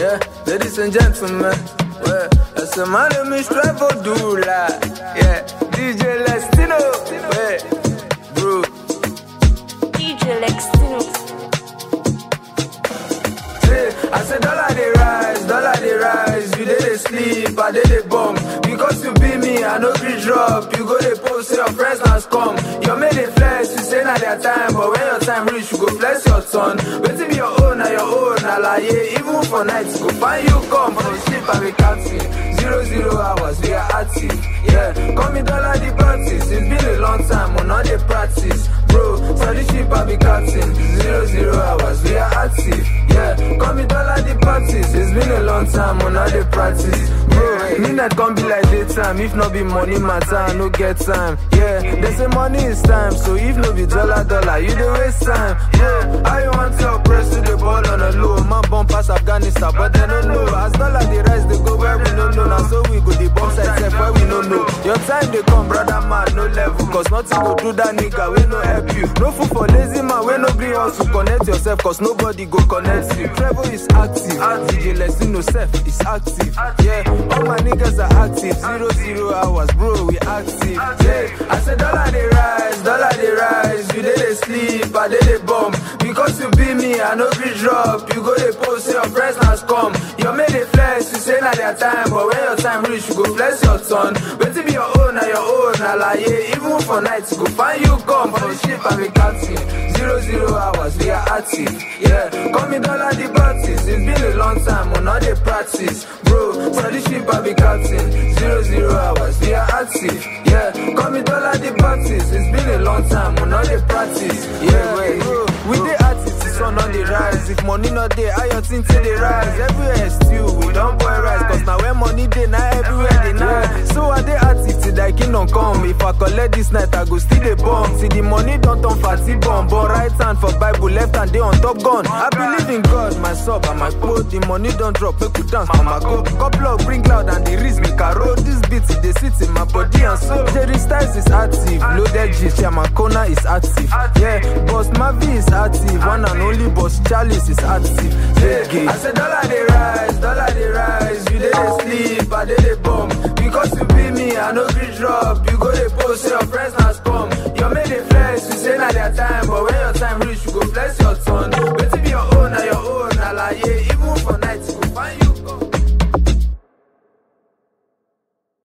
Yeah, ladies and gentlemen, well, that's a man of me strive for do like, yeah, DJ Lestino, yeah, bro. DJ Lestino. I said dollar they rise, you dey sleep, I dey bomb. Because you be me, I no be drop. You go dey post, say your friends has come. You made a flex, you say na their time, but when your time reach, you go flex your turn. Waiting be your own, na lie. Even for nights, go find you come from sleep and be counting. 00 hours, we are active. Yeah, call me dollar the practice. It's been a long time, we're not the practice. Bro, so the ship I be counting. 00 hours, we are active. Yeah, call me dollar the practice. It's been a long time, we're not the practice. Bro, midnight can't be like daytime. If not be money matter, I no get time. Yeah, they say money is time. So if no be dollar, you dey waste time. Yeah, how you want your press to the ball on a low? Man bomb pass Afghanistan, but they don't know. As dollar they rise, they go where we don't know. Now so we go the bomb side step where we don't know. Your time they come, brother man, no level. Cause nothing go do that nigga, we no help you. No food for lazy man, we no be us to connect yourself. Cause nobody go connect you. Travel is active, DJ Lestino self is active. Yeah, all my niggas are active. 00 hours, bro, we active. Yeah, I said dollar they rise, you dey sleep, I dey bomb. Because you be me, I no be drop. You go dey post, say your friends has come. You made a flex, you say na their time, but when your time reach, you go flex your turn. Waiting be your own, na lie. Even for nights, you go find you come for the ship and be counting. 00 hours, we are active. Yeah, call me dollar the practice. It's been a long time, we're not the practice. Bro, so the ship I be counting. 00 hours, we are active. Yeah, call me dollar the practice. It's been a long time, we're not the practice. Yeah, wait, bro, we the artists, the sun on the rise. If money not there, how your thing till they rise? Everywhere still, we don't boy rise. Cause now when money there, now everywhere they nice. So are they artists till that kingdom come? If I collect this night, I go still the bomb. See the money don't turn fatty bomb. But right hand for Bible, left hand they on top gun. I believe in God, my sub and my quote. The money don't drop, make we dance for my go. Couple of bring loud and the wrist make a roll. This beat, they sit in my body and soul. Jerry Styles is active, loaded G, Chairman Kona is active. Yeah, Boss Mavi is active, one and only Boss Chalice is active. Yeah, I said dollar they rise, you dey sleep, I dey bomb. Because you be me, I no be drop. You go dey post, say your friends